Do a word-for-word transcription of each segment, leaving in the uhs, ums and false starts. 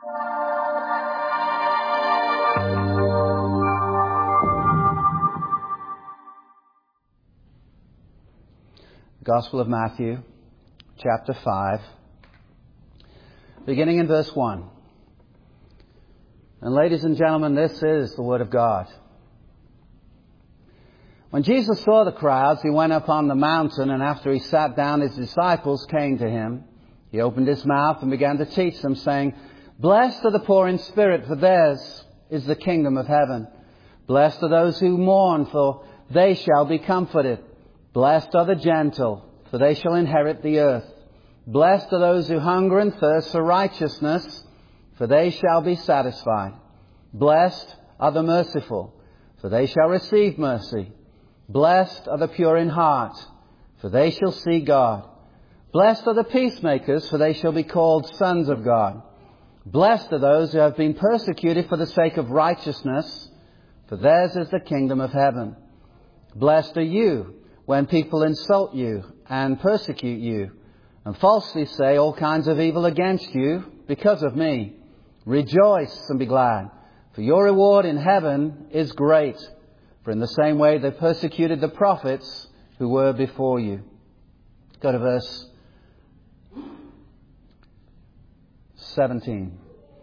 Gospel of Matthew, chapter five, beginning in verse one. And ladies and gentlemen, this is the Word of God. When Jesus saw the crowds, He went up on the mountain, and after He sat down, His disciples came to Him. He opened His mouth and began to teach them, saying, "Blessed are the poor in spirit, for theirs is the kingdom of heaven. Blessed are those who mourn, for they shall be comforted. Blessed are the gentle, for they shall inherit the earth. Blessed are those who hunger and thirst for righteousness, for they shall be satisfied. Blessed are the merciful, for they shall receive mercy. Blessed are the pure in heart, for they shall see God. Blessed are the peacemakers, for they shall be called sons of God. Blessed are those who have been persecuted for the sake of righteousness, for theirs is the kingdom of heaven. Blessed are you when people insult you and persecute you, and falsely say all kinds of evil against you because of me. Rejoice and be glad, for your reward in heaven is great. For in the same way they persecuted the prophets who were before you." Go to verse seventeen.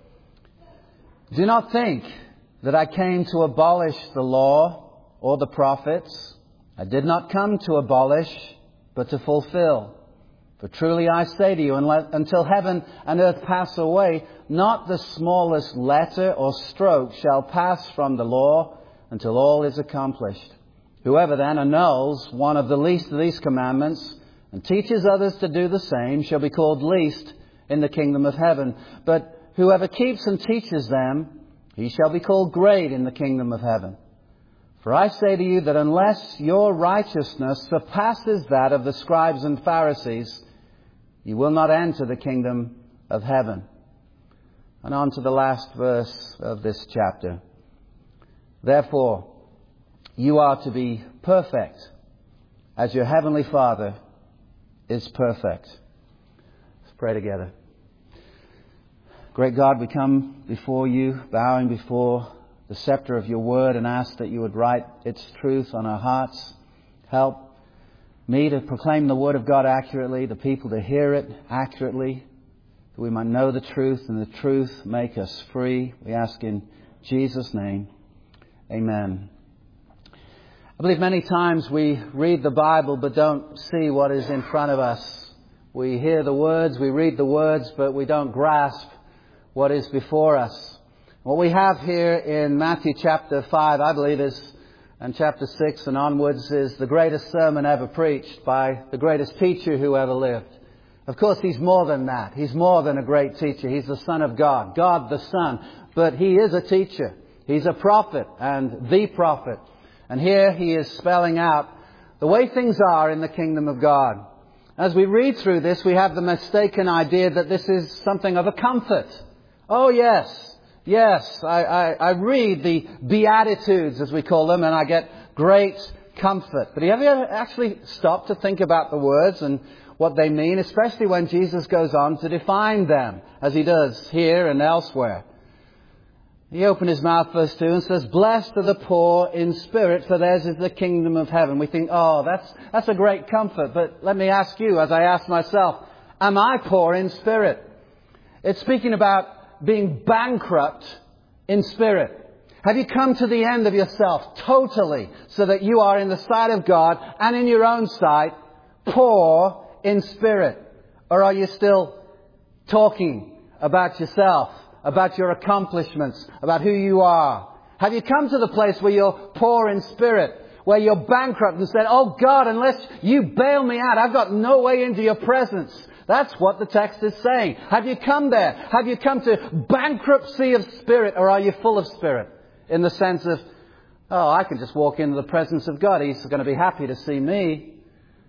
"Do not think that I came to abolish the law or the prophets. I did not come to abolish, but to fulfill. For truly I say to you, until heaven and earth pass away, not the smallest letter or stroke shall pass from the law until all is accomplished. Whoever then annuls one of the least of these commandments and teaches others to do the same shall be called least in the kingdom of heaven. But whoever keeps and teaches them, he shall be called great in the kingdom of heaven. For I say to you that unless your righteousness surpasses that of the scribes and Pharisees, you will not enter the kingdom of heaven." And on to the last verse of this chapter. "Therefore, you are to be perfect, as your heavenly Father is perfect." Let's pray together. Great God, we come before you, bowing before the scepter of your word, and ask that you would write its truth on our hearts. Help me to proclaim the word of God accurately, the people to hear it accurately, that we might know the truth, and the truth make us free. We ask in Jesus' name. Amen. I believe many times we read the Bible but don't see what is in front of us. We hear the words, we read the words, but we don't grasp what is before us. What we have here in Matthew chapter five, I believe, is, and chapter six and onwards, is the greatest sermon ever preached by the greatest teacher who ever lived. Of course, He's more than that. He's more than a great teacher. He's the Son of God, God the Son. But He is a teacher. He's a prophet and the prophet. And here He is spelling out the way things are in the kingdom of God. As we read through this, we have the mistaken idea that this is something of a comfort. Oh, yes. Yes, I, I, I read the Beatitudes, as we call them, and I get great comfort. But have you ever actually stopped to think about the words and what they mean, especially when Jesus goes on to define them, as He does here and elsewhere? He opened His mouth, verse two, and says, "Blessed are the poor in spirit, for theirs is the kingdom of heaven." We think, oh, that's, that's a great comfort. But let me ask you, as I ask myself, am I poor in spirit? It's speaking about being bankrupt in spirit. Have you come to the end of yourself totally, so that you are in the sight of God and in your own sight poor in spirit? Or are you still talking about yourself, about your accomplishments, about who you are? Have you come to the place where you're poor in spirit, where you're bankrupt and said, "Oh God, unless you bail me out, I've got no way into your presence"? That's what the text is saying. Have you come there? Have you come to bankruptcy of spirit, or are you full of spirit? In the sense of, oh, I can just walk into the presence of God. He's going to be happy to see me.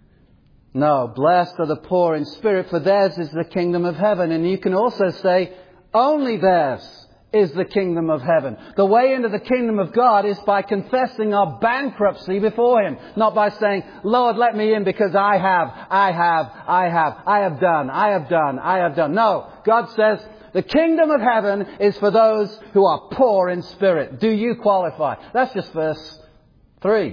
No, blessed are the poor in spirit, for theirs is the kingdom of heaven. And you can also say, only theirs is the kingdom of heaven. The way into the kingdom of God is by confessing our bankruptcy before Him. Not by saying, "Lord, let me in because I have, I have, I have, I have done, I have done, I have done." No, God says The kingdom of heaven is for those who are poor in spirit. Do you qualify? That's just verse three.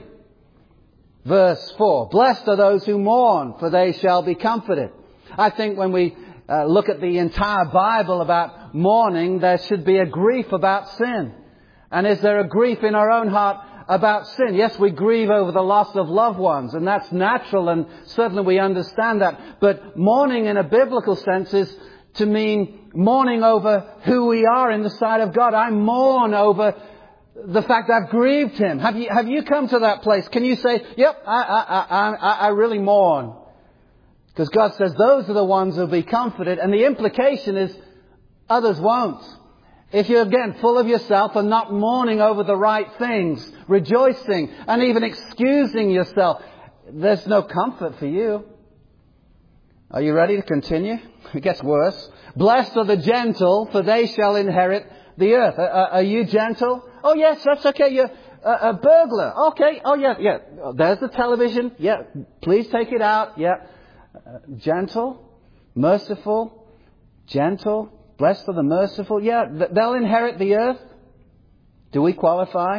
Verse four. Blessed are those who mourn, for they shall be comforted. I think when we uh, look at the entire Bible about mourning, there should be a grief about sin. And is there a grief in our own heart about sin? Yes, we grieve over the loss of loved ones, and that's natural, and certainly we understand that. But mourning in a biblical sense is to mean mourning over who we are in the sight of God. I mourn over the fact that I've grieved Him. Have you, have you come to that place? Can you say, yep, I, I, I, I really mourn? Because God says those are the ones who will be comforted. And the implication is others won't. If you're, again, full of yourself and not mourning over the right things, rejoicing and even excusing yourself, there's no comfort for you. Are you ready to continue? It gets worse. Blessed are the gentle, for they shall inherit the earth. Are, are you gentle? Oh, yes, that's okay. You're a, a burglar. Okay. Oh, yeah, yeah. There's the television. Yeah. Please take it out. Yeah. Uh, gentle, merciful, gentle. Blessed are the merciful. Yeah, they'll inherit the earth. Do we qualify?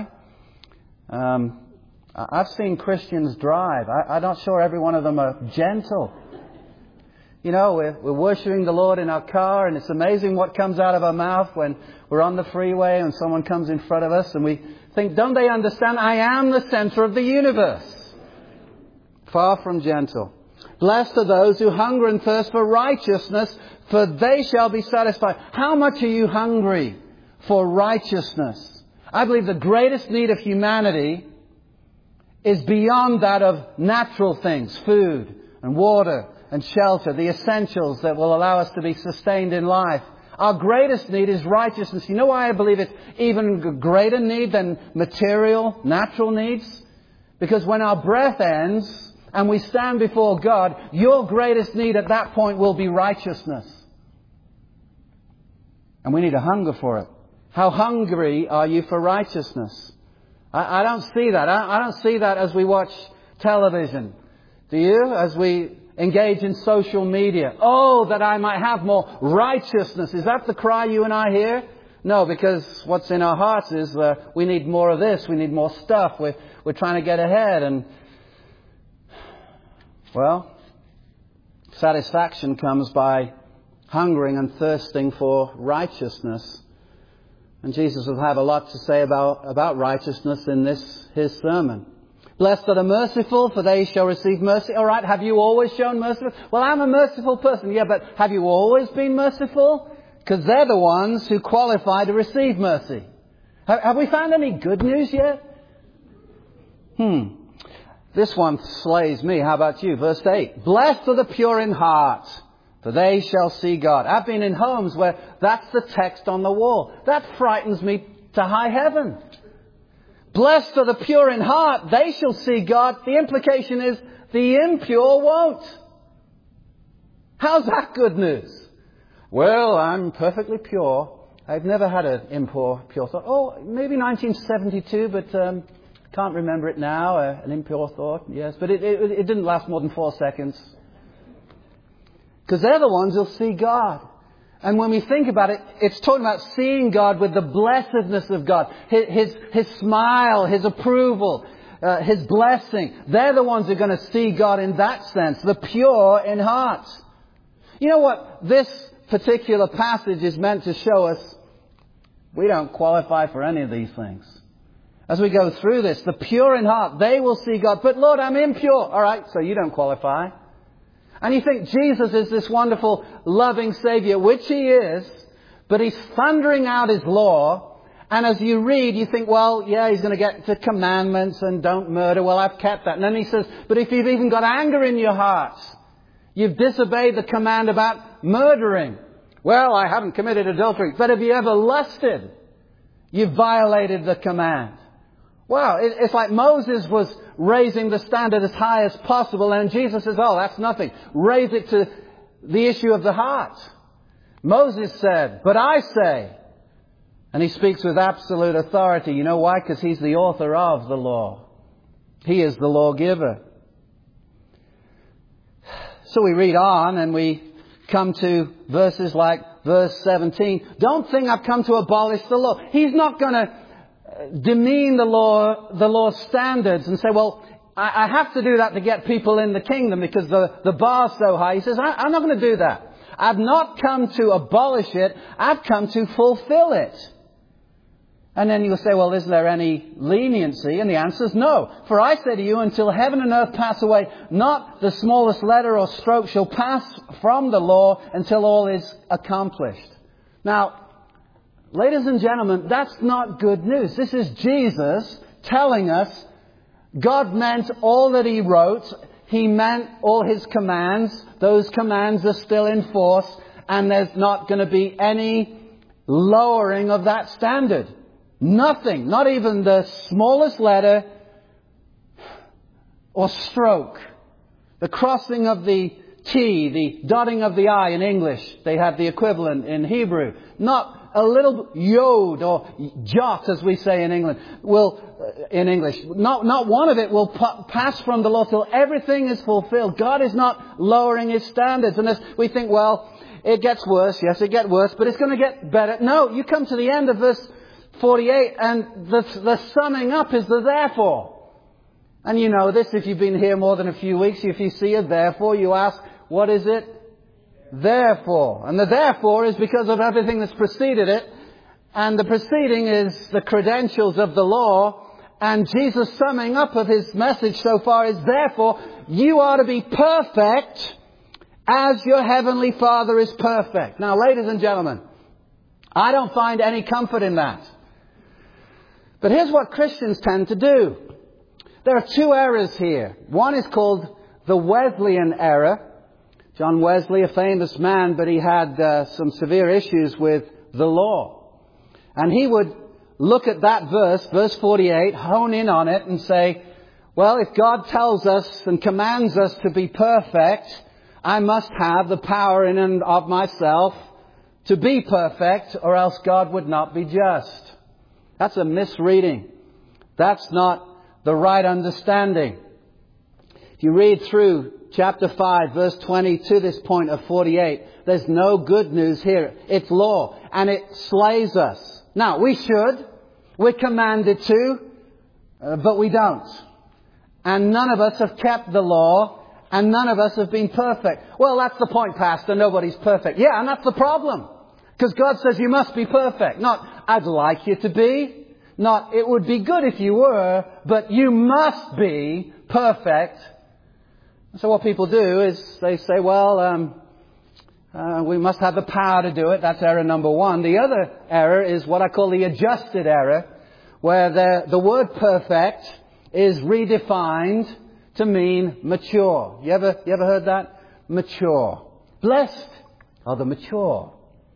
Um, I've seen Christians drive. I, I'm not sure every one of them are gentle. You know, we're, we're worshiping the Lord in our car, and it's amazing what comes out of our mouth when we're on the freeway and someone comes in front of us, and we think, don't they understand? I am the center of the universe. Far from gentle. Blessed are those who hunger and thirst for righteousness, for they shall be satisfied. How much are you hungry for righteousness? I believe the greatest need of humanity is beyond that of natural things, food and water and shelter, the essentials that will allow us to be sustained in life. Our greatest need is righteousness. You know why I believe it's even a greater need than material, natural needs? Because when our breath ends and we stand before God, your greatest need at that point will be righteousness. And we need a hunger for it. How hungry are you for righteousness? I, I don't see that. I, I don't see that as we watch television. Do you? As we engage in social media. Oh, that I might have more righteousness. Is that the cry you and I hear? No, because what's in our hearts is uh, we need more of this. We need more stuff. We're, we're trying to get ahead. And, well, satisfaction comes by hungering and thirsting for righteousness. And Jesus will have a lot to say about, about righteousness in this, his sermon. Blessed are the merciful, for they shall receive mercy. All right, have you always shown mercy? Well, I'm a merciful person. Yeah, but have you always been merciful? Because they're the ones who qualify to receive mercy. Have, have we found any good news yet? Hmm. This one slays me. How about you? Verse eight. Blessed are the pure in heart, for they shall see God. I've been in homes where that's the text on the wall. That frightens me to high heaven. Blessed are the pure in heart, they shall see God. The implication is the impure won't. How's that good news? Well, I'm perfectly pure. I've never had an impure pure thought. Oh, maybe nineteen seventy-two, but um, can't remember it now. Uh, an impure thought, yes. But it, it, it didn't last more than four seconds. Because they're the ones who'll see God. And when we think about it, it's talking about seeing God with the blessedness of God. His, his, his smile, His approval, uh, His blessing. They're the ones who are going to see God in that sense. The pure in heart. You know what? This particular passage is meant to show us we don't qualify for any of these things. As we go through this, the pure in heart, they will see God. But Lord, I'm impure. All right, so you don't qualify. And you think Jesus is this wonderful, loving Savior, which He is, but He's thundering out His law. And as you read, you think, well, yeah, He's going to get to commandments and don't murder. Well, I've kept that. And then He says, but if you've even got anger in your hearts, you've disobeyed the command about murdering. Well, I haven't committed adultery. But have you ever lusted? You've violated the command. Wow, it's like Moses was raising the standard as high as possible, and Jesus says, oh, that's nothing. Raise it to the issue of the heart. Moses said, but I say, and he speaks with absolute authority. You know why? Because he's the author of the law. He is the lawgiver. So we read on and we come to verses like verse seventeen, don't think I've come to abolish the law. He's not going to demean the law, the law's standards and say, well, I, I have to do that to get people in the kingdom because the, the bar's so high. He says, I, I'm not going to do that. I've not come to abolish it. I've come to fulfill it. And then you'll say, well, isn't there any leniency? And the answer is no. For I say to you, until heaven and earth pass away, not the smallest letter or stroke shall pass from the law until all is accomplished. Now, ladies and gentlemen, that's not good news. This is Jesus telling us God meant all that He wrote. He meant all His commands. Those commands are still in force. And there's not going to be any lowering of that standard. Nothing, not even the smallest letter or stroke. The crossing of the T, the dotting of the I in English. They have the equivalent in Hebrew. Not a little yod or jot, as we say in England, will, in English. Not, not one of it will pa- pass from the law till everything is fulfilled. God is not lowering His standards. And as we think, well, it gets worse. Yes, it gets worse, but it's going to get better. No, you come to the end of verse forty-eight, and the, the summing up is the therefore. And you know this, if you've been here more than a few weeks, if you see a therefore, you ask, what is it? Therefore. And the therefore is because of everything that's preceded it. And the preceding is the credentials of the law. And Jesus' summing up of His message so far is, therefore, you are to be perfect as your Heavenly Father is perfect. Now, ladies and gentlemen, I don't find any comfort in that. But here's what Christians tend to do. There are two errors here. One is called the Wesleyan error. John Wesley, a famous man, but he had uh, some severe issues with the law. And he would look at that verse, verse forty-eight, hone in on it and say, well, if God tells us and commands us to be perfect, I must have the power in and of myself to be perfect, or else God would not be just. That's a misreading. That's not the right understanding. If you read through chapter five, verse twenty to this point of forty-eight, there's no good news here. It's law, and it slays us. Now, we should. We're commanded to, uh, but we don't. And none of us have kept the law, and none of us have been perfect. Well, that's the point, Pastor. Nobody's perfect. Yeah, and that's the problem. Because God says you must be perfect. Not, I'd like you to be. Not, it would be good if you were, but you must be perfect. So what people do is they say, well, um, uh, we must have the power to do it. That's error number one. The other error is what I call the adjusted error, where the, the word perfect is redefined to mean mature. You ever, you ever heard that? Mature. Blessed are the mature.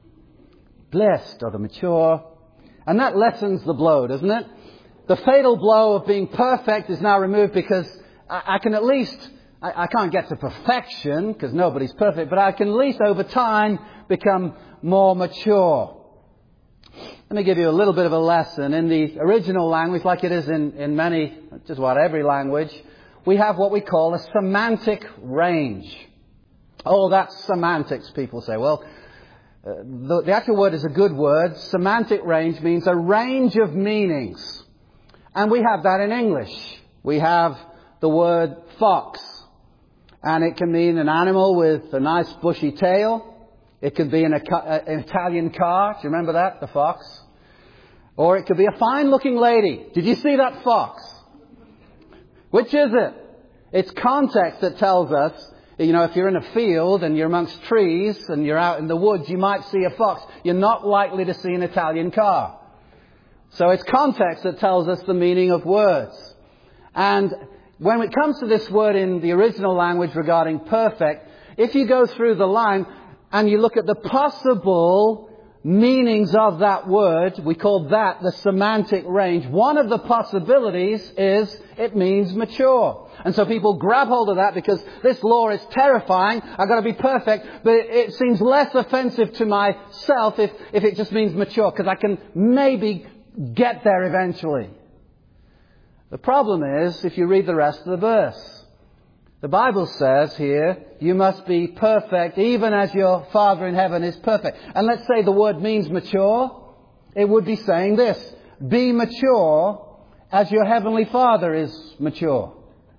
Blessed are the mature. And that lessens the blow, doesn't it? The fatal blow of being perfect is now removed because I, I can at least, I, I can't get to perfection because nobody's perfect, but I can at least over time become more mature. Let me give you a little bit of a lesson. In the original language, like it is in, in many, just about every language, we have what we call a semantic range. Oh, that's semantics, people say. Well, Uh, the, the actual word is a good word. Semantic range means a range of meanings. And we have that in English. We have the word fox. And it can mean an animal with a nice bushy tail. It could be an, an Italian car. Do you remember that? The fox. Or it could be a fine-looking lady. Did you see that fox? Which is it? It's context that tells us. You know, if you're in a field and you're amongst trees and you're out in the woods, you might see a fox. You're not likely to see an Italian car. So it's context that tells us the meaning of words. And when it comes to this word in the original language regarding perfect, if you go through the line and you look at the possible meanings of that word, we call that the semantic range. One of the possibilities is it means mature. And so people grab hold of that because this law is terrifying. I've got to be perfect. But it seems less offensive to myself if, if it just means mature, because I can maybe get there eventually. The problem is, if you read the rest of the verse, The Bible says here, you must be perfect even as your Father in heaven is perfect. And let's say the word means mature. It would be saying this: be mature as your Heavenly Father is mature.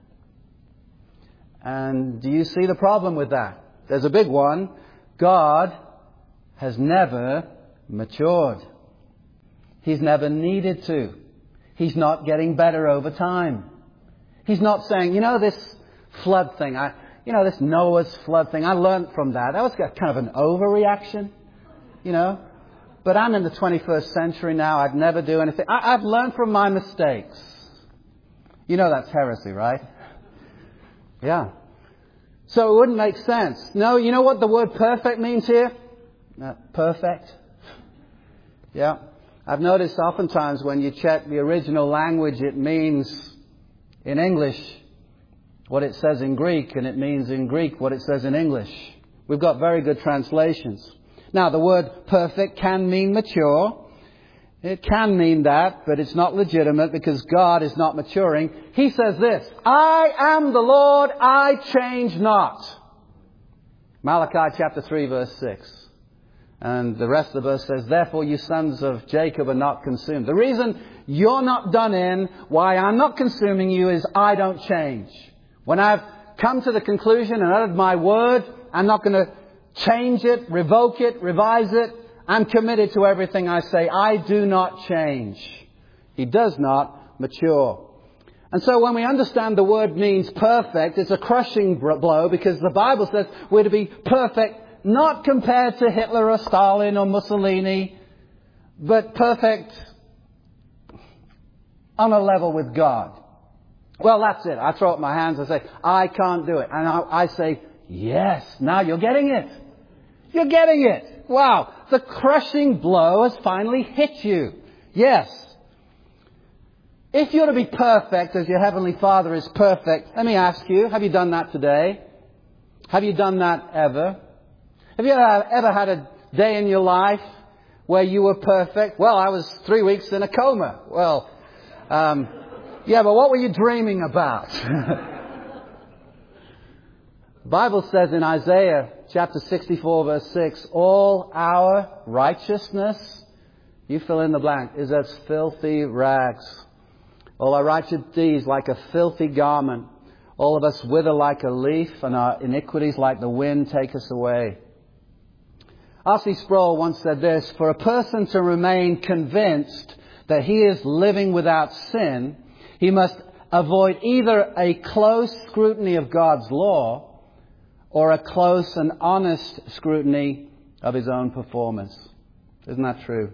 And do you see the problem with that? There's a big one. God has never matured. He's never needed to. He's not getting better over time. He's not saying, you know, this flood thing, I, you know, this Noah's flood thing, I learned from that. That was kind of an overreaction, you know. But I'm in the twenty-first century now. I'd never do anything. I, I've learned from my mistakes. You know that's heresy, right? Yeah. So it wouldn't make sense. No, you know what the word perfect means here? Uh, perfect. Yeah. I've noticed oftentimes when you check the original language, it means in English what it says in Greek, and it means in Greek what it says in English. We've got very good translations. Now, the word perfect can mean mature. It can mean that, but it's not legitimate because God is not maturing. He says this: I am the Lord, I change not. Malachi chapter three, verse six. And the rest of the verse says, therefore you sons of Jacob are not consumed. The reason you're not done in, why I'm not consuming you, is I don't change. When I've come to the conclusion and uttered my word, I'm not going to change it, revoke it, revise it. I'm committed to everything I say. I do not change. He does not mature. And so when we understand the word means perfect, it's a crushing blow because the Bible says we're to be perfect, not compared to Hitler or Stalin or Mussolini, but perfect on a level with God. Well, that's it. I throw up my hands and say, I can't do it. And I, I say, yes, now you're getting it. You're getting it. Wow. The crushing blow has finally hit you. Yes. If you're to be perfect as your Heavenly Father is perfect, let me ask you, have you done that today? Have you done that ever? Have you ever had a day in your life where you were perfect? Well, I was three weeks in a coma. Well, um, yeah, but what were you dreaming about? The Bible says in Isaiah chapter sixty-four, verse six, all our righteousness, you fill in the blank, is as filthy rags. All our righteous deeds like a filthy garment. All of us wither like a leaf, and our iniquities like the wind take us away. R C Sproul once said this: for a person to remain convinced that he is living without sin, he must avoid either a close scrutiny of God's law or a close and honest scrutiny of his own performance. Isn't that true?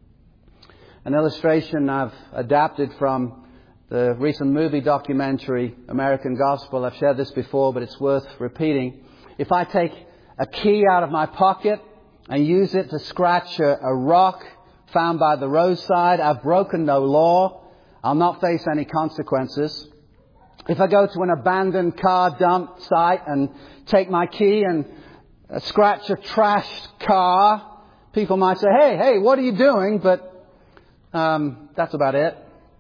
An illustration I've adapted from the recent movie documentary, American Gospel. I've shared this before, but it's worth repeating. If I take a key out of my pocket and use it to scratch a, a rock found by the roadside, I've broken no law. I'll not face any consequences. If I go to an abandoned car dump site and take my key and uh, scratch a trashed car, people might say, hey, hey, what are you doing? But um, that's about it.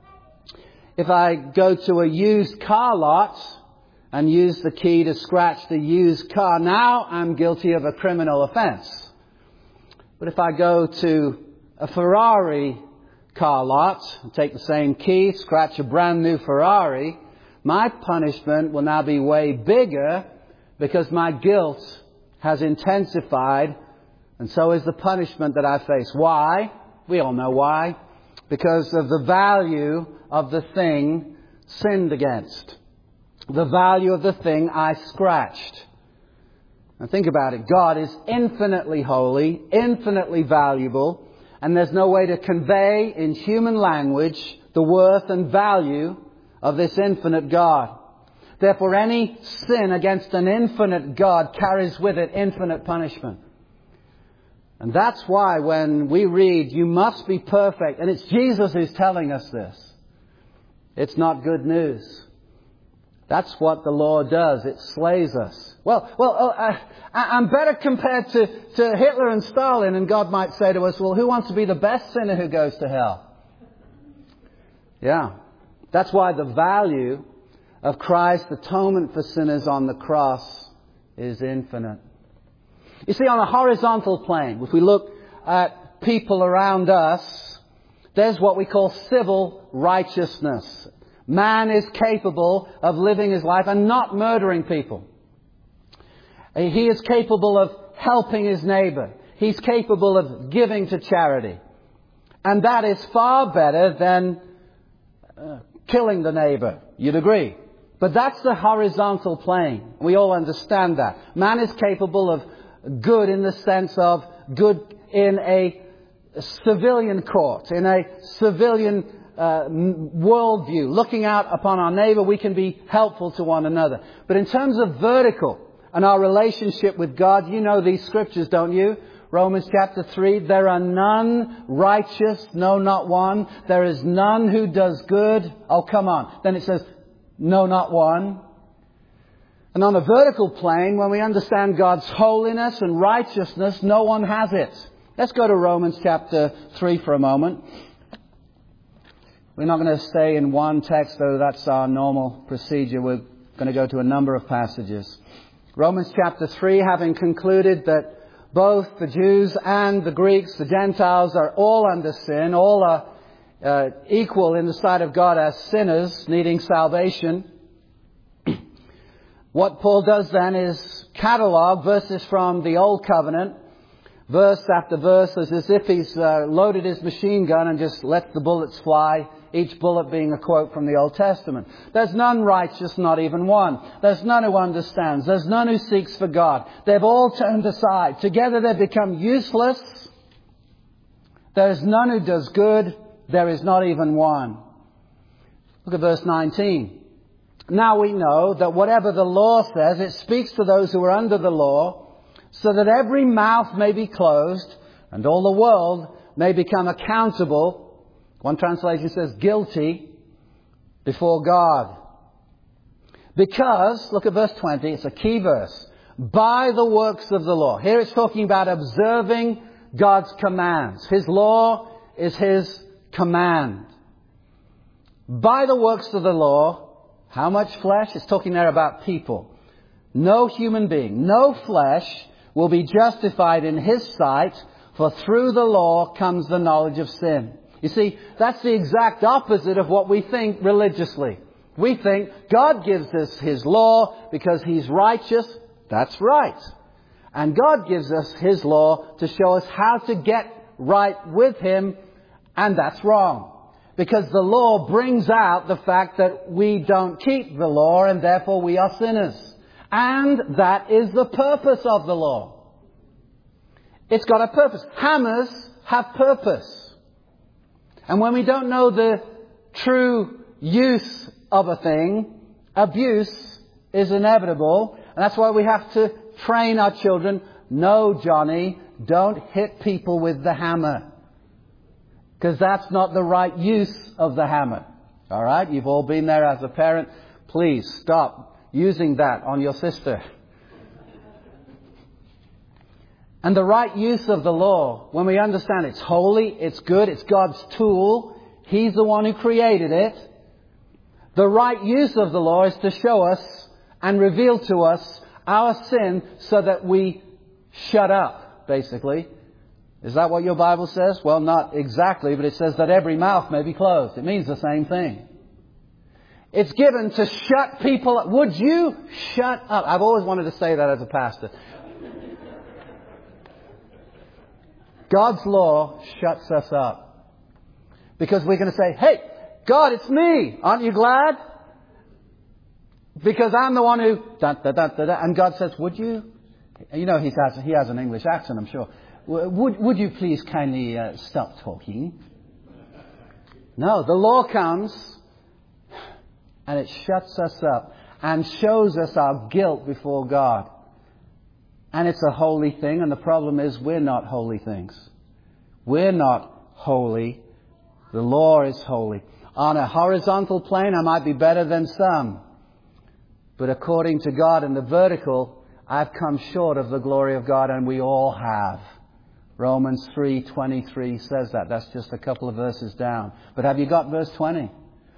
If I go to a used car lot and use the key to scratch the used car, now I'm guilty of a criminal offense. But if I go to a Ferrari car lot and take the same key, scratch a brand new Ferrari, my punishment will now be way bigger because my guilt has intensified, and so is the punishment that I face. Why? We all know why. Because of the value of the thing sinned against. The value of the thing I scratched. Now think about it. God is infinitely holy, infinitely valuable, and there's no way to convey in human language the worth and value of this infinite God. Therefore, any sin against an infinite God carries with it infinite punishment. And that's why when we read, you must be perfect, and it's Jesus who's telling us this, it's not good news. That's what the law does. It slays us. Well, well, uh, I'm better compared to, to Hitler and Stalin, and God might say to us, well, who wants to be the best sinner who goes to hell? Yeah. That's why the value of Christ's atonement for sinners on the cross is infinite. You see, on a horizontal plane, if we look at people around us, there's what we call civil righteousness. Man is capable of living his life and not murdering people. He is capable of helping his neighbor. He's capable of giving to charity. And that is far better than uh, killing the neighbor. You'd agree. But that's the horizontal plane. We all understand that. Man is capable of good in the sense of good in a civilian court, in a civilian uh, worldview. Looking out upon our neighbor, we can be helpful to one another. But in terms of vertical and our relationship with God, you know these scriptures, don't you? Romans chapter three, there are none righteous, no, not one. There is none who does good. Oh, come on. Then it says, no, not one. And on a vertical plane, when we understand God's holiness and righteousness, no one has it. Let's go to Romans chapter three for a moment. We're not going to stay in one text, though that's our normal procedure. We're going to go to a number of passages. Romans chapter three, having concluded that both the Jews and the Greeks, the Gentiles, are all under sin, all are uh, equal in the sight of God as sinners needing salvation. What Paul does then is catalogue verses from the Old Covenant, verse after verse, as if he's uh, loaded his machine gun and just let the bullets fly, each bullet being a quote from the Old Testament. There's none righteous, not even one. There's none who understands. There's none who seeks for God. They've all turned aside. Together they've become useless. There is none who does good. There is not even one. Look at verse nineteen. Now we know that whatever the law says, it speaks to those who are under the law, so that every mouth may be closed and all the world may become accountable. One translation says guilty before God. Because, look at verse twenty, it's a key verse. By the works of the law. Here it's talking about observing God's commands. His law is His command. By the works of the law, how much flesh? It's talking there about people. No human being, no flesh will be justified in His sight, for through the law comes the knowledge of sin. You see, that's the exact opposite of what we think religiously. We think God gives us His law because He's righteous. That's right. And God gives us His law to show us how to get right with Him. And that's wrong. Because the law brings out the fact that we don't keep the law and therefore we are sinners. And that is the purpose of the law. It's got a purpose. Hammers have purpose. And when we don't know the true use of a thing, abuse is inevitable. And that's why we have to train our children. No, Johnny, don't hit people with the hammer. Because that's not the right use of the hammer. All right? You've all been there as a parent. Please stop using that on your sister. And the right use of the law, when we understand it's holy, it's good, it's God's tool, He's the one who created it. The right use of the law is to show us and reveal to us our sin so that we shut up, basically. Is that what your Bible says? Well, not exactly, but it says that every mouth may be closed. It means the same thing. It's given to shut people up. Would you shut up? I've always wanted to say that as a pastor. God's law shuts us up. Because we're going to say, hey, God, it's me. Aren't you glad? Because I'm the one who... Da, da, da, da, da. And God says, would you? You know, he has, he has an English accent, I'm sure. Would, would you please kindly uh, stop talking? No, the law comes and it shuts us up and shows us our guilt before God. And it's a holy thing, and the problem is we're not holy things. We're not holy. The law is holy. On a horizontal plane, I might be better than some. But according to God in the vertical, I've come short of the glory of God, and we all have. Romans three twenty-three says that. That's just a couple of verses down. But have you got verse twenty?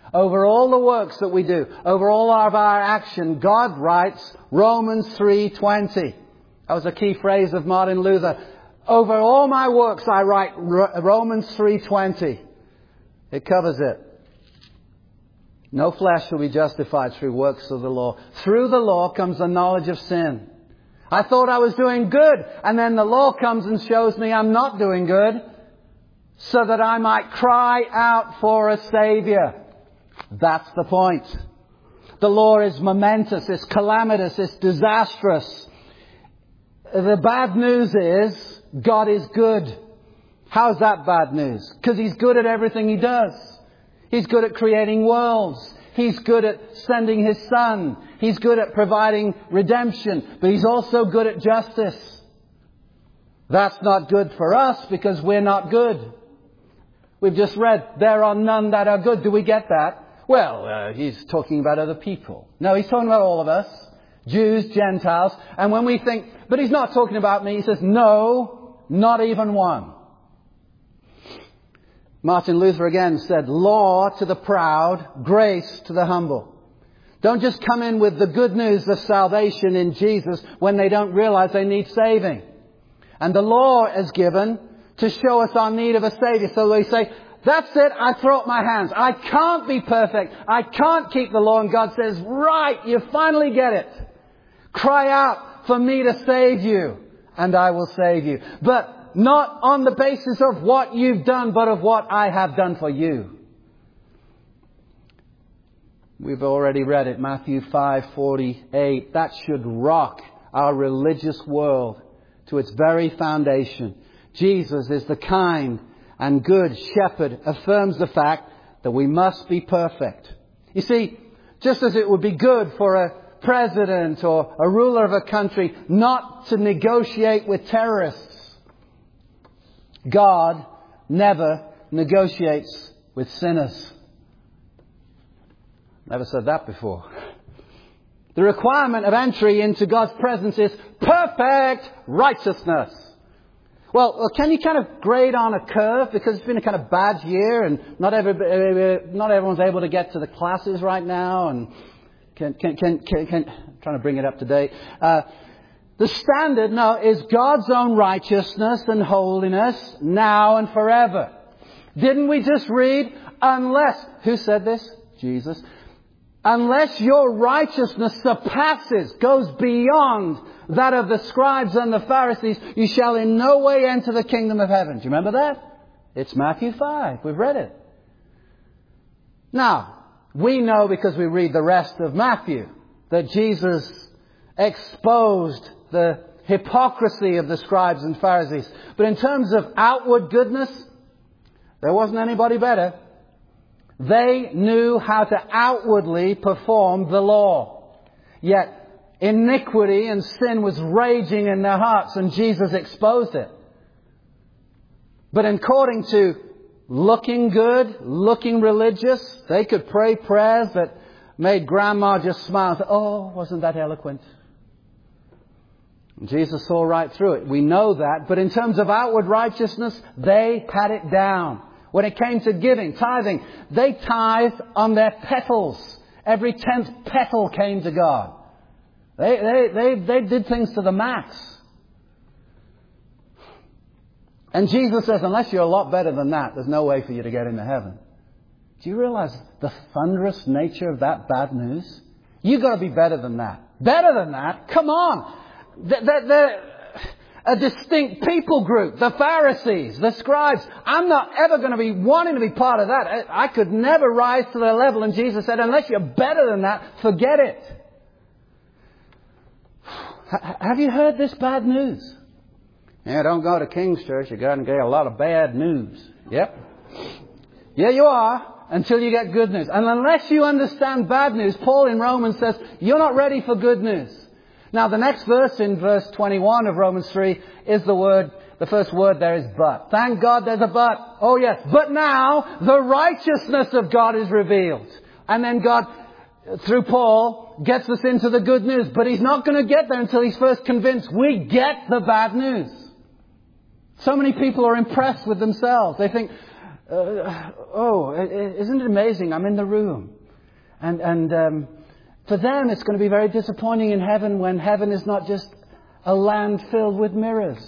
Over all the works that we do, over all of our action, God writes Romans three twenty. That was a key phrase of Martin Luther. Over all my works I write Romans three twenty. It covers it. No flesh will be justified through works of the law. Through the law comes the knowledge of sin. I thought I was doing good, and then the law comes and shows me I'm not doing good, so that I might cry out for a Saviour. That's the point. The law is momentous, it's calamitous, it's disastrous. The bad news is God is good. How's that bad news? Because He's good at everything He does. He's good at creating worlds. He's good at sending His Son. He's good at providing redemption. But He's also good at justice. That's not good for us because we're not good. We've just read, there are none that are good. Do we get that? Well, uh, He's talking about other people. No, He's talking about all of us. Jews, Gentiles. And when we think, but He's not talking about me, He says, no, not even one. Martin Luther again said, law to the proud, grace to the humble. Don't just come in with the good news of salvation in Jesus when they don't realize they need saving. And the law is given to show us our need of a Saviour. So they say, that's it, I throw up my hands. I can't be perfect. I can't keep the law. And God says, right, you finally get it. Cry out for me to save you, and I will save you. But not on the basis of what you've done, but of what I have done for you. We've already read it, Matthew five forty-eight. That should rock our religious world to its very foundation. Jesus is the kind and good shepherd, affirms the fact that we must be perfect. You see, just as it would be good for a president or a ruler of a country not to negotiate with terrorists, God never negotiates with sinners. Never said that before. The requirement of entry into God's presence is perfect righteousness. Well, well, can you kind of grade on a curve? Because it's been a kind of bad year and not every, not everyone's able to get to the classes right now. And can, can, can, can, can I'm trying to bring it up to date. Uh, The standard now is God's own righteousness and holiness now and forever. Didn't we just read, unless, who said this? Jesus. Unless your righteousness surpasses, goes beyond that of the scribes and the Pharisees, you shall in no way enter the kingdom of heaven. Do you remember that? It's Matthew five. We've read it. Now, we know because we read the rest of Matthew that Jesus exposed the hypocrisy of the scribes and Pharisees. But in terms of outward goodness, there wasn't anybody better. They knew how to outwardly perform the law. Yet iniquity and sin was raging in their hearts, and Jesus exposed it. But according to looking good, looking religious, they could pray prayers that made Grandma just smile and say, oh, wasn't that eloquent? Jesus saw right through it. We know that. But in terms of outward righteousness, they had it down. When it came to giving, tithing, they tithed on their petals. Every tenth petal came to God. They, they, they, they did things to the max. And Jesus says, unless you're a lot better than that, there's no way for you to get into heaven. Do you realize the thunderous nature of that bad news? You've got to be better than that. Better than that? Come on. They're, they're a distinct people group. The Pharisees, the scribes. I'm not ever going to be wanting to be part of that. I, I could never rise to their level. And Jesus said, unless you're better than that, forget it. Have you heard this bad news? Yeah, don't go to King's Church. You're going to get a lot of bad news. Yep. Yeah, you are. Until you get good news. And unless you understand bad news, Paul in Romans says, you're not ready for good news. Now, the next verse in verse twenty-one of Romans three is the word, the first word there is but. Thank God there's a but. Oh yes. But now the righteousness of God is revealed. And then God, through Paul, gets us into the good news. But He's not going to get there until He's first convinced we get the bad news. So many people are impressed with themselves. They think, uh, oh, isn't it amazing? I'm in the room. And, and um, for them, it's going to be very disappointing in heaven when heaven is not just a land filled with mirrors.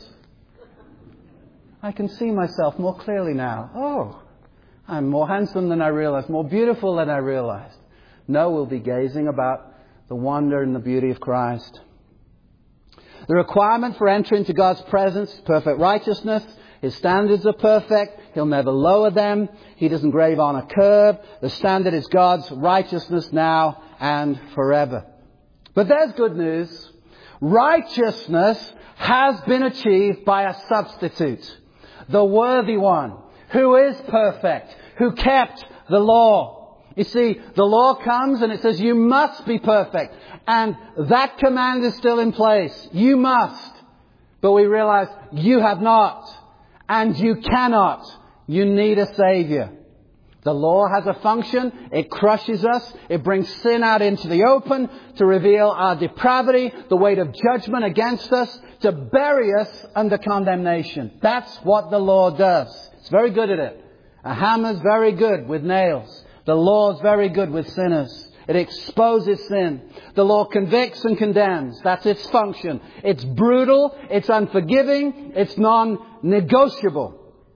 I can see myself more clearly now. Oh, I'm more handsome than I realized, more beautiful than I realized. No, we'll be gazing about the wonder and the beauty of Christ. The requirement for entering into God's presence is perfect righteousness. His standards are perfect. He'll never lower them. He doesn't grave on a curve. The standard is God's righteousness now and forever. But there's good news. Righteousness has been achieved by a substitute. The worthy one, who is perfect, who kept the law. You see, the law comes and it says you must be perfect. And that command is still in place. You must. But we realize you have not. And you cannot. You need a Savior. The law has a function. It crushes us. It brings sin out into the open to reveal our depravity, the weight of judgment against us, to bury us under condemnation. That's what the law does. It's very good at it. A hammer's very good with nails. The law is very good with sinners. It exposes sin. The law convicts and condemns. That's its function. It's brutal. It's unforgiving. It's non-negotiable.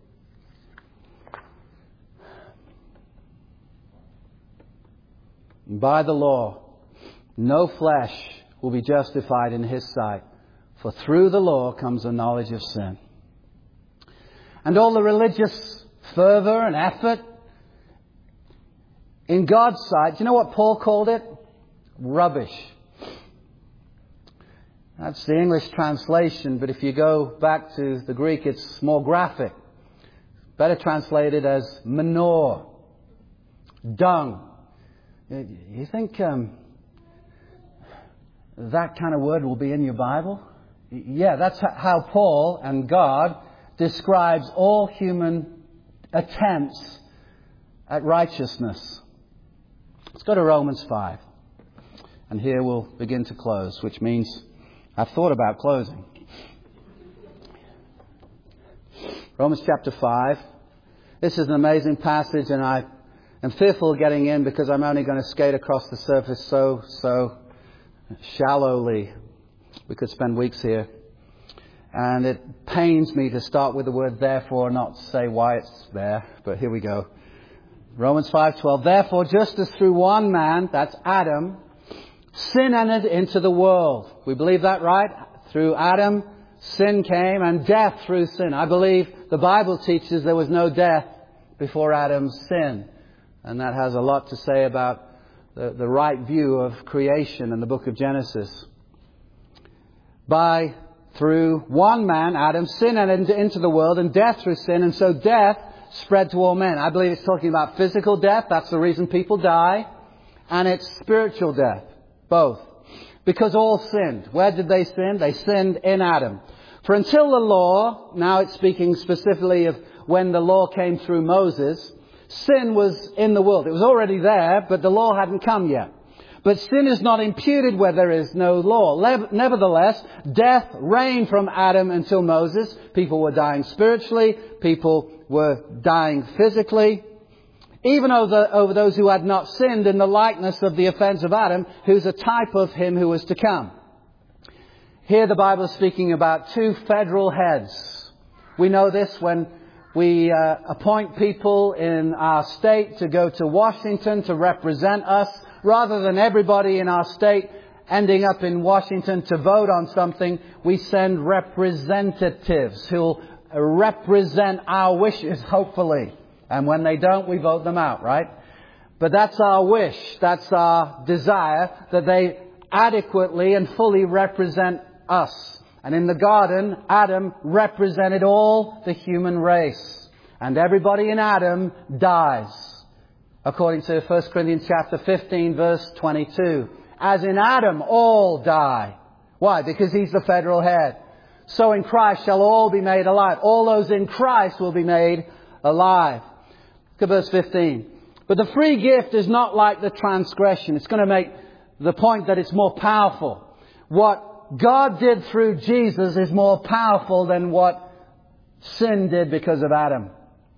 By the law, no flesh will be justified in His sight. For through the law comes the knowledge of sin. And all the religious fervor and effort, in God's sight, do you know what Paul called it? Rubbish. That's the English translation, but if you go back to the Greek, it's more graphic. Better translated as manure, dung. You think um, that kind of word will be in your Bible? Yeah, that's how Paul and God describes all human attempts at righteousness. Let's go to Romans five. And here we'll begin to close, which means I've thought about closing. Romans chapter five. This is an amazing passage, and I am fearful of getting in because I'm only going to skate across the surface so, so shallowly. We could spend weeks here. And it pains me to start with the word therefore, not say why it's there. But here we go. Romans five twelve. Therefore, just as through one man, that's Adam, sin entered into the world. We believe that, right? Through Adam, sin came, and death through sin. I believe the Bible teaches there was no death before Adam's sin. And that has a lot to say about the, the right view of creation in the book of Genesis. By, through one man, Adam, sin entered into the world, and death through sin, and so death spread to all men. I believe it's talking about physical death. That's the reason people die. And it's spiritual death. Both. Because all sinned. Where did they sin? They sinned in Adam. For until the law, now it's speaking specifically of when the law came through Moses, sin was in the world. It was already there, but the law hadn't come yet. But sin is not imputed where there is no law. Nevertheless, death reigned from Adam until Moses. People were dying spiritually. People were dying physically. Even over, over those who had not sinned in the likeness of the offense of Adam, who's a type of him who was to come. Here the Bible is speaking about two federal heads. We know this when we uh, appoint people in our state to go to Washington to represent us. Rather than everybody in our state ending up in Washington to vote on something, we send representatives who'll represent our wishes, hopefully. And when they don't, we vote them out, right? But that's our wish. That's our desire, that they adequately and fully represent us. And in the garden, Adam represented all the human race. And everybody in Adam dies. According to First Corinthians chapter fifteen, verse twenty-two. As in Adam, all die. Why? Because he's the federal head. So in Christ shall all be made alive. All those in Christ will be made alive. Look at verse fifteen. But the free gift is not like the transgression. It's going to make the point that it's more powerful. What God did through Jesus is more powerful than what sin did because of Adam.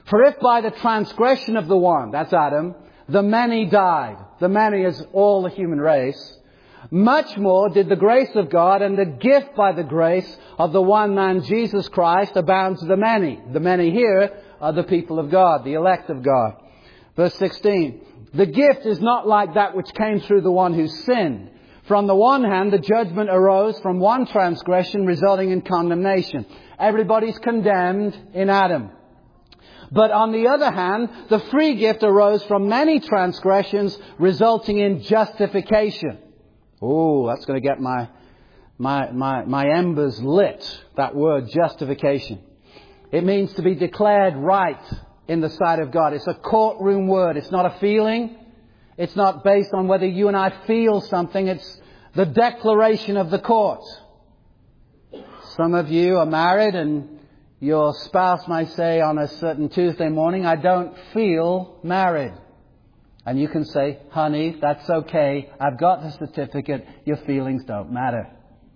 For if by the transgression of the one, that's Adam, the many died, the many is all the human race, much more did the grace of God and the gift by the grace of the one man, Jesus Christ, abound to the many. The many here are the people of God, the elect of God. Verse sixteen. The gift is not like that which came through the one who sinned. For on the one hand, the judgment arose from one transgression, resulting in condemnation. Everybody's condemned in Adam. But on the other hand, the free gift arose from many transgressions, resulting in justification. Oh, that's going to get my, my, my, my embers lit, that word justification. It means to be declared right in the sight of God. It's a courtroom word. It's not a feeling. It's not based on whether you and I feel something. It's the declaration of the court. Some of you are married and your spouse might say on a certain Tuesday morning, I don't feel married. And you can say, honey, that's okay. I've got the certificate. Your feelings don't matter.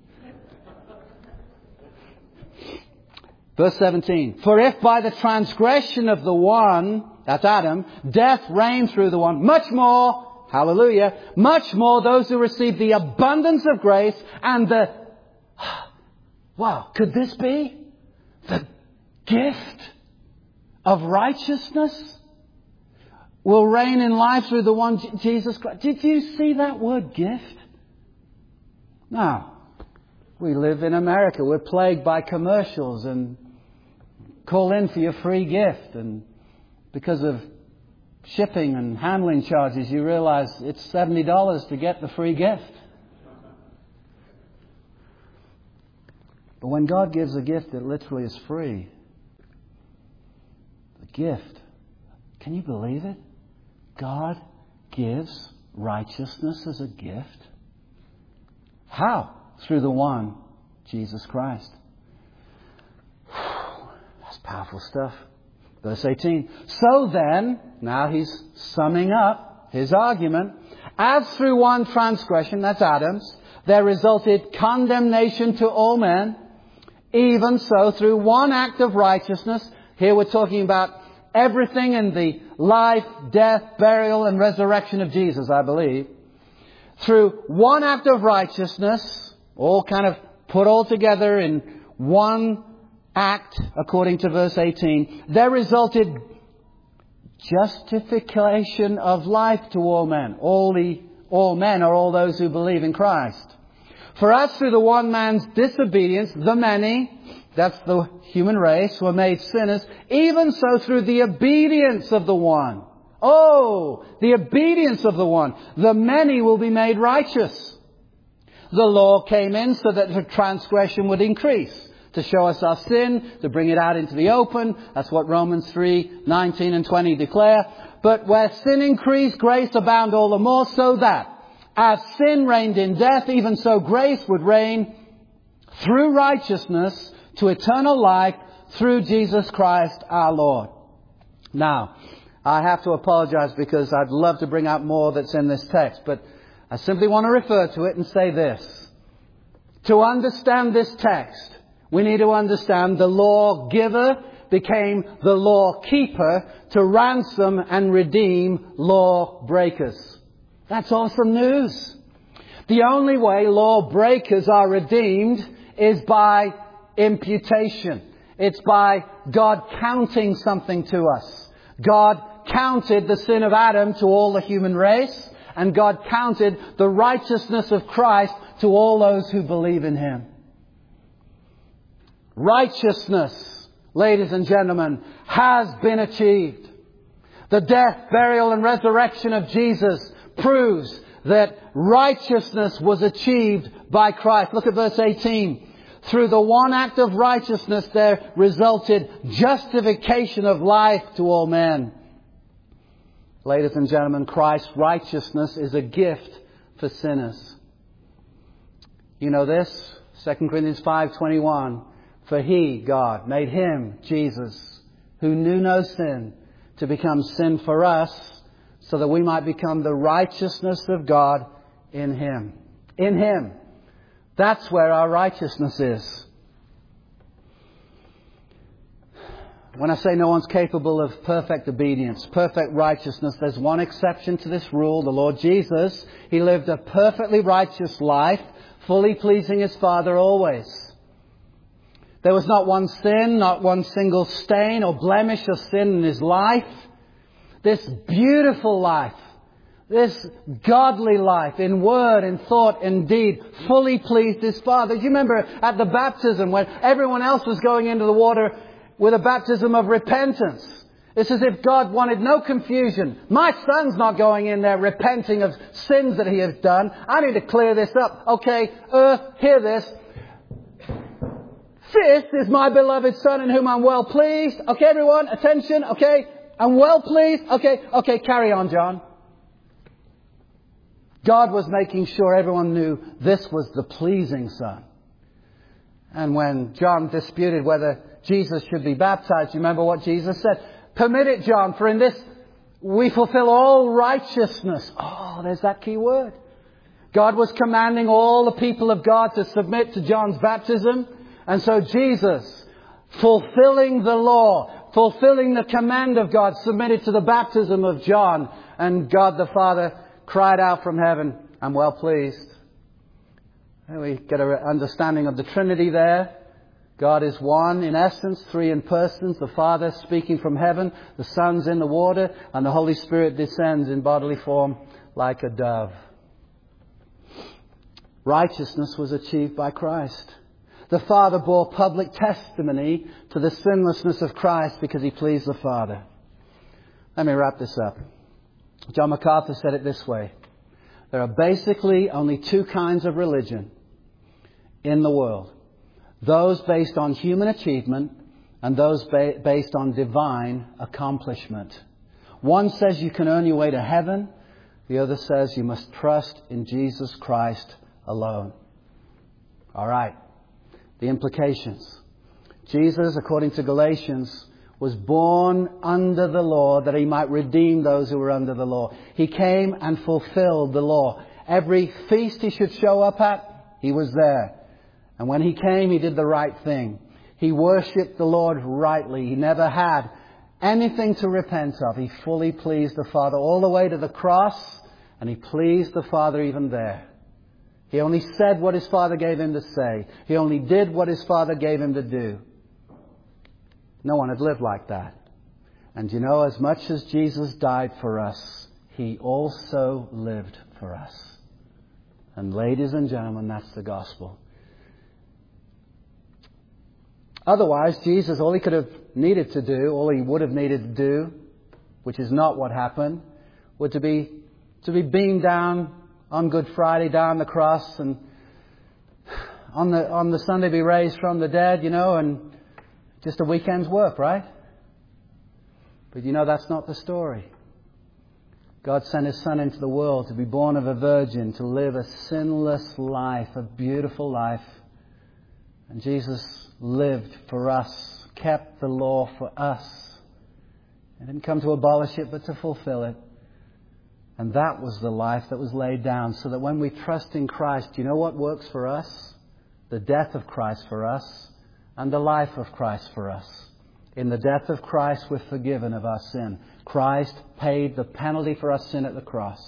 Verse seventeen. For if by the transgression of the one, that's Adam, death reigned through the one, much more, hallelujah, much more those who receive the abundance of grace and the, wow, could this be the gift of righteousness will reign in life through the one Jesus Christ? Did you see that word gift? Now, we live in America. We're plagued by commercials and call in for your free gift. And because of shipping and handling charges, you realize it's seventy dollars to get the free gift. But when God gives a gift, it literally is free. The gift. Can you believe it? God gives righteousness as a gift. How? Through the one, Jesus Christ. That's powerful stuff. Verse eighteen. So then, now he's summing up his argument. As through one transgression, that's Adam's, there resulted condemnation to all men, even so through one act of righteousness. Here we're talking about everything in the life, death, burial, and resurrection of Jesus, I believe. Through one act of righteousness, all kind of put all together in one act, according to verse eighteen, there resulted justification of life to all men. All the all men are all those who believe in Christ. For as through the one man's disobedience, the many, that's the human race, were made sinners, even so through the obedience of the one. Oh, the obedience of the one. The many will be made righteous. The law came in so that the transgression would increase, to show us our sin, to bring it out into the open. That's what Romans three, nineteen and twenty declare. But where sin increased, grace abound all the more, so that as sin reigned in death, even so grace would reign through righteousness to eternal life through Jesus Christ our Lord. Now, I have to apologize because I'd love to bring out more that's in this text, but I simply want to refer to it and say this. To understand this text, we need to understand the lawgiver became the lawkeeper to ransom and redeem lawbreakers. That's awesome news. The only way lawbreakers are redeemed is by imputation. It's by God counting something to us. God counted the sin of Adam to all the human race, and God counted the righteousness of Christ to all those who believe in Him. Righteousness, ladies and gentlemen, has been achieved. The death, burial, and resurrection of Jesus proves that righteousness was achieved by Christ. Look at verse eighteen. Through the one act of righteousness there resulted justification of life to all men. Ladies and gentlemen, Christ's righteousness is a gift for sinners. You know this? Second Corinthians five twenty-one. For He, God, made Him, Jesus, who knew no sin, to become sin for us, so that we might become the righteousness of God in Him. In Him. That's where our righteousness is. When I say no one's capable of perfect obedience, perfect righteousness, there's one exception to this rule, the Lord Jesus. He lived a perfectly righteous life, fully pleasing His Father always. There was not one sin, not one single stain or blemish of sin in His life. This beautiful life, this godly life in word, in thought, in deed, fully pleased His Father. Do you remember at the baptism when everyone else was going into the water with a baptism of repentance? It's as if God wanted no confusion. My son's not going in there repenting of sins that he has done. I need to clear this up. Okay, earth, hear this. This is my beloved Son in whom I'm well pleased. Okay, everyone, attention. Okay, I'm well pleased. Okay, okay, carry on, John. God was making sure everyone knew this was the pleasing Son. And when John disputed whether Jesus should be baptized, you remember what Jesus said? Permit it, John, for in this we fulfill all righteousness. Oh, there's that key word. God was commanding all the people of God to submit to John's baptism. And so Jesus, fulfilling the law, fulfilling the command of God, submitted to the baptism of John. And God the Father cried out from heaven, I'm well pleased. And we get an understanding of the Trinity there. God is one in essence, three in persons. The Father speaking from heaven, the Son's in the water, and the Holy Spirit descends in bodily form like a dove. Righteousness was achieved by Christ. The Father bore public testimony to the sinlessness of Christ because He pleased the Father. Let me wrap this up. John MacArthur said it this way. There are basically only two kinds of religion in the world. Those based on human achievement and those ba- based on divine accomplishment. One says you can earn your way to heaven. The other says you must trust in Jesus Christ alone. All right. The implications. Jesus, according to Galatians, was born under the law that He might redeem those who were under the law. He came and fulfilled the law. Every feast He should show up at, He was there. And when He came, He did the right thing. He worshipped the Lord rightly. He never had anything to repent of. He fully pleased the Father all the way to the cross, and He pleased the Father even there. He only said what His Father gave Him to say. He only did what His Father gave Him to do. No one had lived like that. And you know, as much as Jesus died for us, He also lived for us. And ladies and gentlemen, that's the gospel. Otherwise, Jesus, all He could have needed to do, all He would have needed to do, which is not what happened, would to be to be beamed down on Good Friday, down the cross, and on the on the Sunday be raised from the dead, you know, and just a weekend's work, right? But you know, that's not the story. God sent His Son into the world to be born of a virgin, to live a sinless life, a beautiful life. And Jesus lived for us, kept the law for us. He didn't come to abolish it, but to fulfill it. And that was the life that was laid down, so that when we trust in Christ, you know what works for us? The death of Christ for us, and the life of Christ for us. In the death of Christ, we're forgiven of our sin. Christ paid the penalty for our sin at the cross.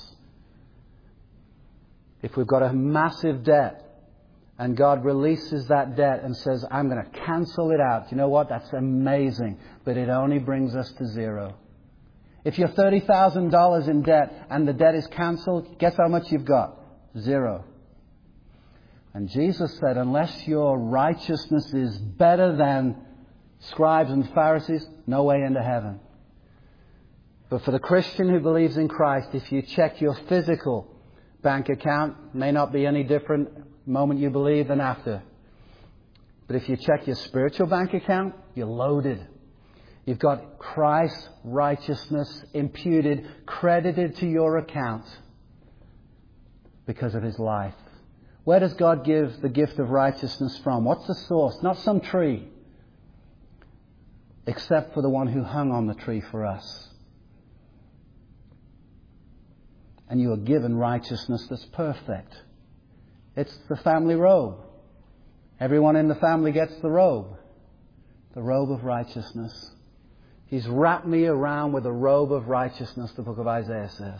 If we've got a massive debt, and God releases that debt and says, I'm going to cancel it out. You know what? That's amazing. But it only brings us to zero. If you're thirty thousand dollars in debt and the debt is cancelled, guess how much you've got? Zero. And Jesus said, unless your righteousness is better than scribes and Pharisees, no way into heaven. But for the Christian who believes in Christ, if you check your physical bank account, may not be any different moment you believe than after. But if you check your spiritual bank account, you're loaded. You've got Christ's righteousness imputed, credited to your account because of His life. Where does God give the gift of righteousness from? What's the source? Not some tree. Except for the one who hung on the tree for us. And you are given righteousness that's perfect. It's the family robe. Everyone in the family gets the robe. The robe of righteousness. He's wrapped me around with a robe of righteousness, the book of Isaiah says.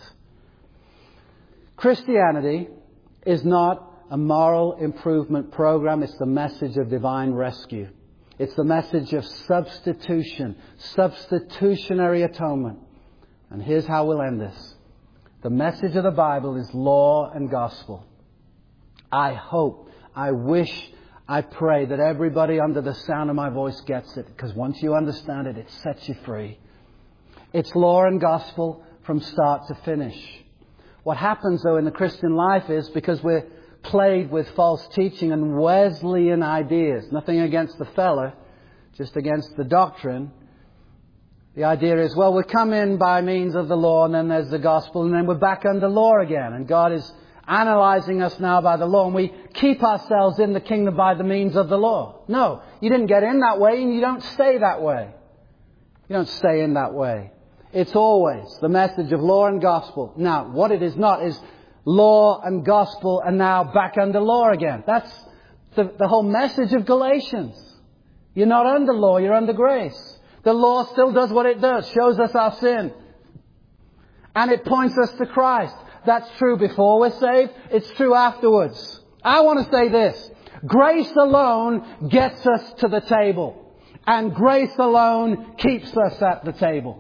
Christianity is not a moral improvement program. It's the message of divine rescue. It's the message of substitution, substitutionary atonement. And here's how we'll end this. The message of the Bible is law and gospel. I hope, I wish, I pray that everybody under the sound of my voice gets it, because once you understand it, it sets you free. It's law and gospel from start to finish. What happens, though, in the Christian life is, because we're plagued with false teaching and Wesleyan ideas, nothing against the fella, just against the doctrine. The idea is, well, we come in by means of the law, and then there's the gospel, and then we're back under law again. And God is analyzing us now by the law, and we keep ourselves in the kingdom by the means of the law. No, you didn't get in that way, and you don't stay that way. You don't stay in that way. It's always the message of law and gospel. Now, what it is not is law and gospel and now back under law again. That's the, the whole message of Galatians. You're not under law, you're under grace. The law still does what it does, shows us our sin. And it points us to Christ. That's true before we're saved. It's true afterwards. I want to say this. Grace alone gets us to the table. And grace alone keeps us at the table.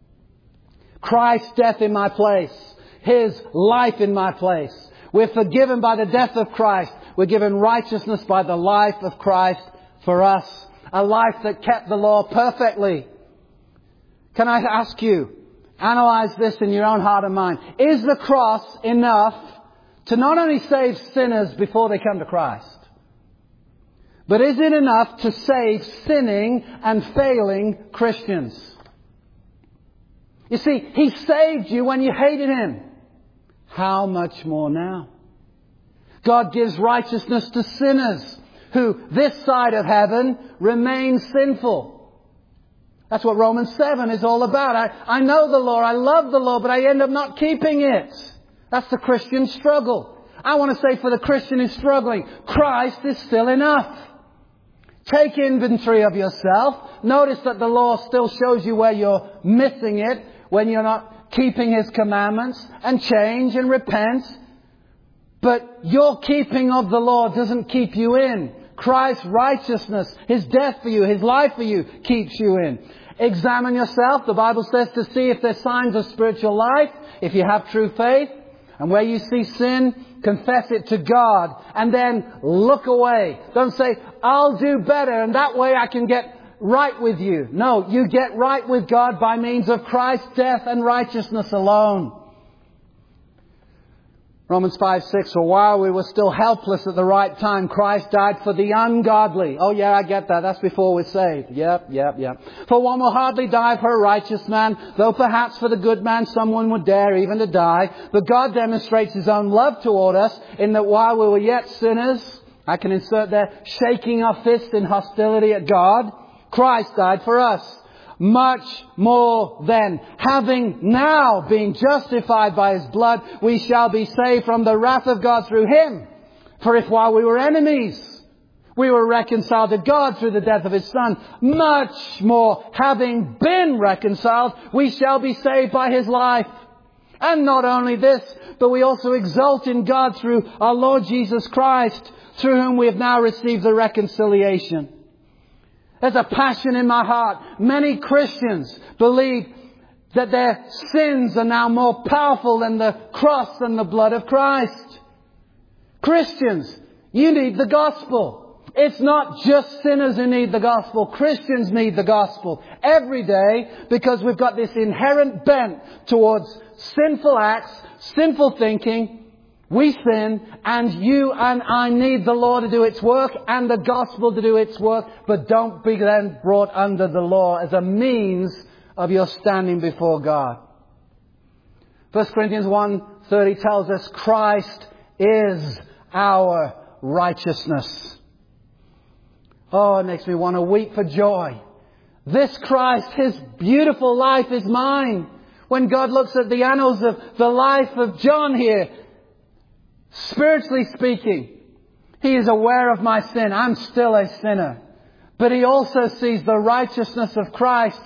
Christ's death in my place. His life in my place. We're forgiven by the death of Christ. We're given righteousness by the life of Christ for us. A life that kept the law perfectly. Can I ask you, analyze this in your own heart and mind. Is the cross enough to not only save sinners before they come to Christ, but is it enough to save sinning and failing Christians? You see, He saved you when you hated Him. How much more now? God gives righteousness to sinners who, this side of heaven, remain sinful. That's what Romans seven is all about. I, I know the law, I love the law, but I end up not keeping it. That's the Christian struggle. I want to say for the Christian who's struggling, Christ is still enough. Take inventory of yourself. Notice that the law still shows you where you're missing it, when you're not keeping His commandments, and change and repent. But your keeping of the law doesn't keep you in. Christ's righteousness, His death for you, His life for you keeps you in. Examine yourself. The Bible says to see if there's signs of spiritual life, if you have true faith. And where you see sin, confess it to God. And then look away. Don't say, I'll do better and that way I can get right with you. No, you get right with God by means of Christ's death and righteousness alone. Romans five six, for while we were still helpless at the right time, Christ died for the ungodly. Oh yeah, I get that. That's before we're saved. Yep, yep, yep. For one will hardly die for a righteous man, though perhaps for the good man someone would dare even to die. But God demonstrates His own love toward us in that while we were yet sinners, I can insert there, shaking our fist in hostility at God, Christ died for us. Much more then, having now been justified by His blood, we shall be saved from the wrath of God through Him. For if while we were enemies, we were reconciled to God through the death of His Son, much more, having been reconciled, we shall be saved by His life. And not only this, but we also exult in God through our Lord Jesus Christ, through whom we have now received the reconciliation. There's a passion in my heart. Many Christians believe that their sins are now more powerful than the cross and the blood of Christ. Christians, you need the gospel. It's not just sinners who need the gospel. Christians need the gospel every day because we've got this inherent bent towards sinful acts, sinful thinking. We sin, and you and I need the law to do its work and the gospel to do its work, but don't be then brought under the law as a means of your standing before God. First Corinthians one thirty tells us Christ is our righteousness. Oh, it makes me want to weep for joy. This Christ, His beautiful life is mine. When God looks at the annals of the life of John here, spiritually speaking, he is aware of my sin. I'm still a sinner. But he also sees the righteousness of Christ,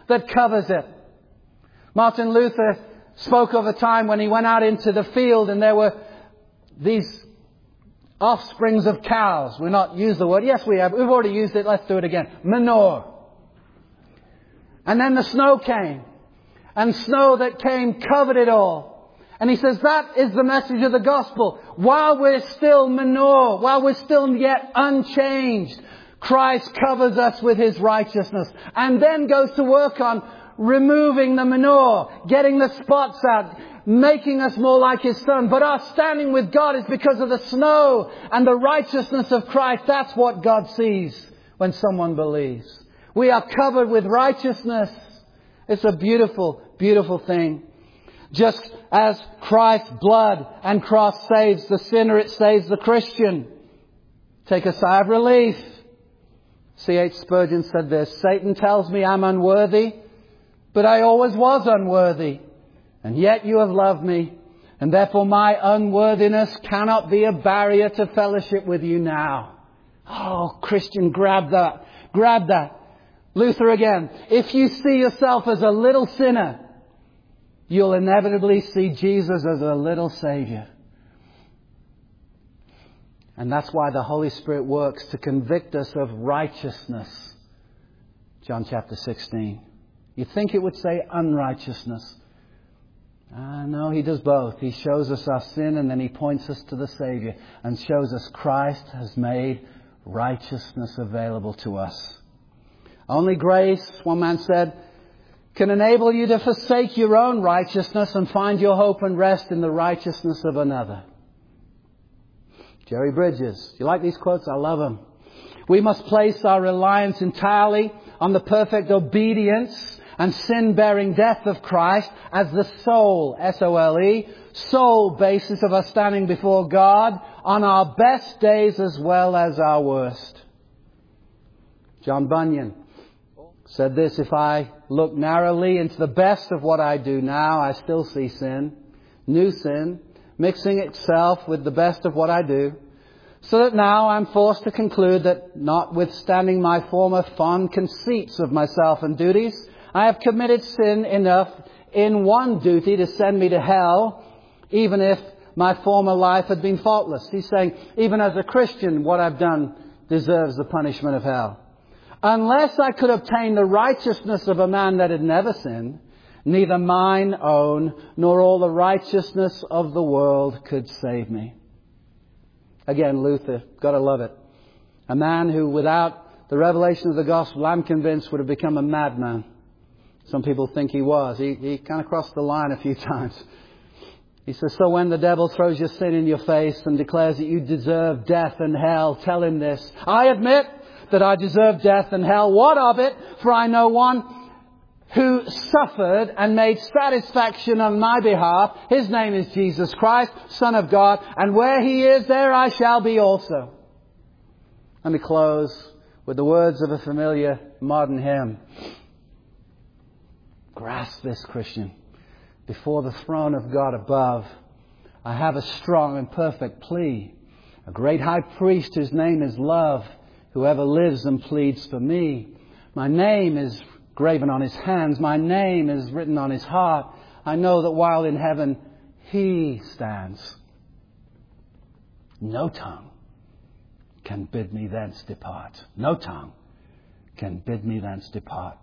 that covers it. Martin Luther spoke of a time when he went out into the field and there were these offsprings of cows. We've not used the word. Yes, we have. We've already used it. Let's do it again. Manure. And then the snow came. And snow that came covered it all. And he says that is the message of the gospel. While we're still manure, while we're still yet unchanged, Christ covers us with His righteousness. And then goes to work on removing the manure, getting the spots out, making us more like His Son. But our standing with God is because of the snow and the righteousness of Christ. That's what God sees when someone believes. We are covered with righteousness. It's a beautiful, beautiful thing. Just as Christ's blood and cross saves the sinner, it saves the Christian. Take a sigh of relief. C H Spurgeon said this, Satan tells me I'm unworthy, but I always was unworthy. And yet you have loved me, and therefore my unworthiness cannot be a barrier to fellowship with you now. Oh, Christian, grab that. Grab that. Luther again. If you see yourself as a little sinner, you'll inevitably see Jesus as a little Savior. And that's why the Holy Spirit works to convict us of righteousness. John chapter sixteen. You'd think it would say unrighteousness. Ah, no, He does both. He shows us our sin and then He points us to the Savior and shows us Christ has made righteousness available to us. Only grace, one man said, can enable you to forsake your own righteousness and find your hope and rest in the righteousness of another. Jerry Bridges. You like these quotes? I love them. We must place our reliance entirely on the perfect obedience and sin-bearing death of Christ as the sole, S O L E, sole basis of our standing before God on our best days as well as our worst. John Bunyan said this, if I look narrowly into the best of what I do now, I still see sin, new sin, mixing itself with the best of what I do, so that now I'm forced to conclude that notwithstanding my former fond conceits of myself and duties, I have committed sin enough in one duty to send me to hell, even if my former life had been faultless. He's saying, even as a Christian, what I've done deserves the punishment of hell. Unless I could obtain the righteousness of a man that had never sinned, neither mine own nor all the righteousness of the world could save me. Again, Luther, gotta love it. A man who, without the revelation of the gospel, I'm convinced would have become a madman. Some people think he was. He, he kind of crossed the line a few times. He says, so when the devil throws your sin in your face and declares that you deserve death and hell, tell him this. I admit that I deserve death and hell. What of it? For I know one who suffered and made satisfaction on my behalf. His name is Jesus Christ, Son of God. And where He is, there I shall be also. Let me close with the words of a familiar modern hymn. Grasp this, Christian. Before the throne of God above, I have a strong and perfect plea. A great high priest whose name is love, whoever lives and pleads for me. My name is graven on His hands. My name is written on His heart. I know that while in heaven He stands, no tongue can bid me thence depart. No tongue can bid me thence depart.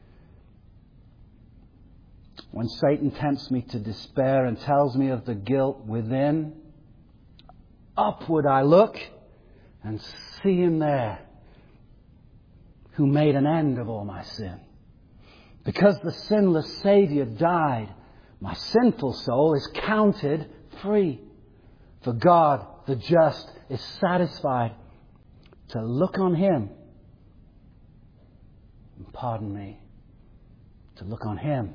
When Satan tempts me to despair and tells me of the guilt within, upward I look and see Him there who made an end of all my sin. Because the sinless Saviour died, my sinful soul is counted free. For God, the just, is satisfied to look on Him and pardon me. To look on Him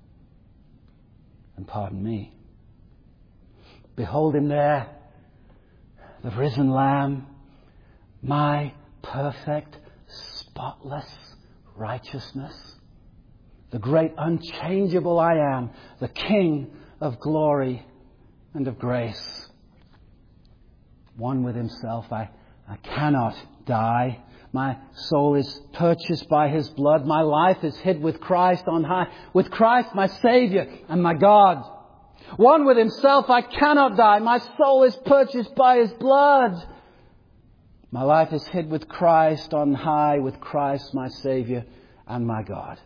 and pardon me. Behold Him there, the risen Lamb, my perfect, spotless righteousness. The great unchangeable I am, the King of glory and of grace. One with Himself, I, I cannot die. My soul is purchased by His blood. My life is hid with Christ on high. With Christ, my Saviour and my God. One with Himself, I cannot die. My soul is purchased by His blood. My life is hid with Christ on high. With Christ, my Saviour and my God.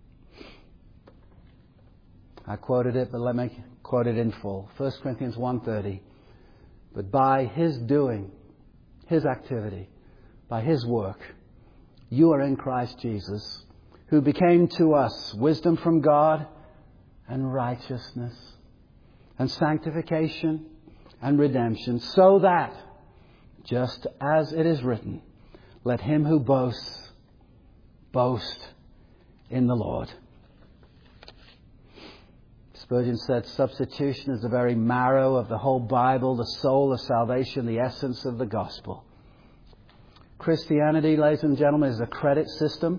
I quoted it, but let me quote it in full. First Corinthians one thirty. But by His doing, His activity, by His work, you are in Christ Jesus, who became to us wisdom from God and righteousness and sanctification and redemption, so that, just as it is written, let him who boasts, boast in the Lord. Spurgeon said, substitution is the very marrow of the whole Bible, the soul of salvation, the essence of the gospel. Christianity, ladies and gentlemen, is a credit system.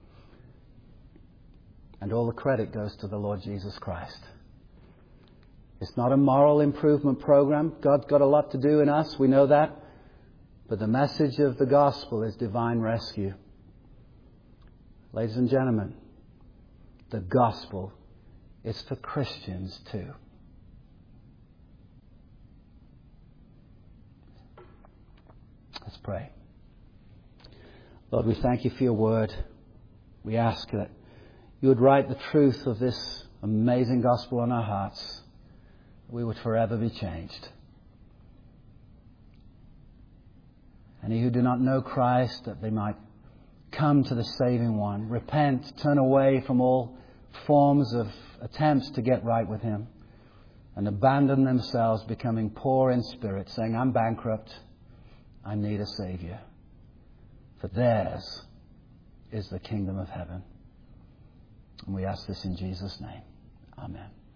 And all the credit goes to the Lord Jesus Christ. It's not a moral improvement program. God's got a lot to do in us. We know that. But the message of the gospel is divine rescue. Ladies and gentlemen, the gospel is for Christians too. Let's pray. Lord, we thank you for your word. We ask that you would write the truth of this amazing gospel on our hearts. We would forever be changed. Any who do not know Christ, that they might come to the saving one, repent, turn away from all forms of attempts to get right with Him, and abandon themselves, becoming poor in spirit, saying, I'm bankrupt, I need a Saviour. For theirs is the kingdom of heaven. And we ask this in Jesus' name. Amen.